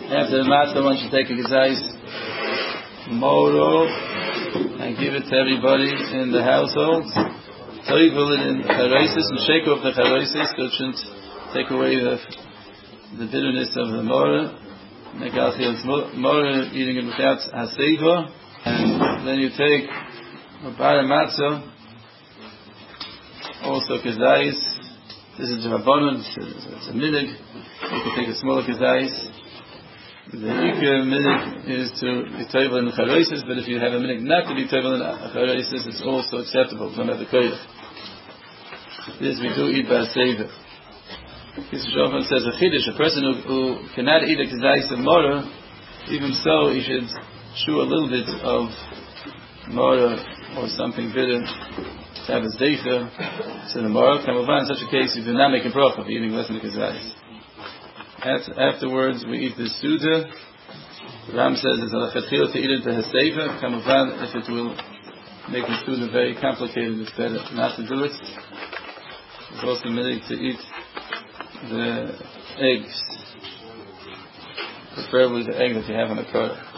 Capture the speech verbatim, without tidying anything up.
After the matzah, one should take a gezais moro and give it to everybody in the household. Toivel it in charosis and shake off the charosis, so it shouldn't take away the the bitterness of the moro. Megalchil's moro, eating it without haseva, and then you take a bar matzah, also gezais. This is rabbanon, it's a minig. You can take a smaller gezais. The ikar minig is to be toivel in charosis, but if you have a minig not to be toivel in charosis, it's also acceptable. Don't have the koyach. This we do eat by seva. This Shofan says a chiddush, a person who, who cannot eat a gezais of mora, even so he should chew a little bit of mora or something bitter to have a zeicha to the mora. In such a case, you do not make a bracha for eating less than a gezais. Afterwards, we eat the suda. Ram says it's a lachatchila to eat it to haseva. Kamuvan, if it will make the suda very complicated, it's better not to do it. It's also meant to eat the eggs, preferably the egg that you have on the product.